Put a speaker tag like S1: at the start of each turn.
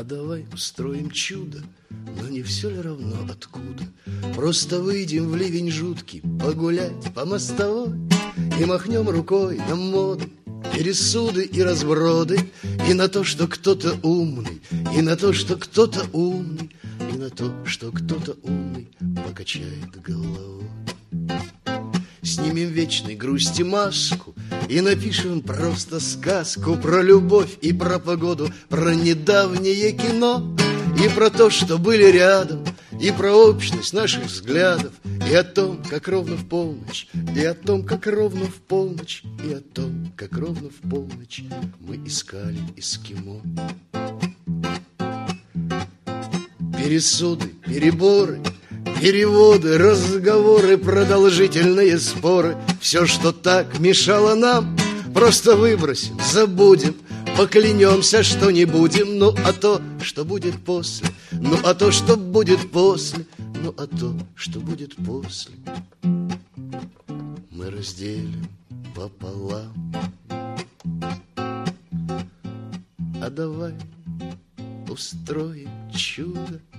S1: А давай устроим чудо, но не все ли равно откуда? Просто выйдем в ливень жуткий, погулять по мостовой и махнем рукой на моды, пересуды и разброды, и на то, что кто-то умный, и на то, что кто-то умный, и на то, что кто-то умный покачает головой. Снимем вечной грусти маску и напишем просто сказку про любовь и про погоду, про недавнее кино и про то, что были рядом, и про общность наших взглядов, и о том, как ровно в полночь, и о том, как ровно в полночь, и о том, как ровно в полночь мы искали эскимо. Пересуды, переборы, переводы, разговоры, продолжительные споры, все, что так мешало нам, просто выбросим, забудем, поклянемся, что не будем. Ну, а то, что будет после, ну, а то, что будет после, ну, а то, что будет после, мы разделим пополам. А давай устроим чудо,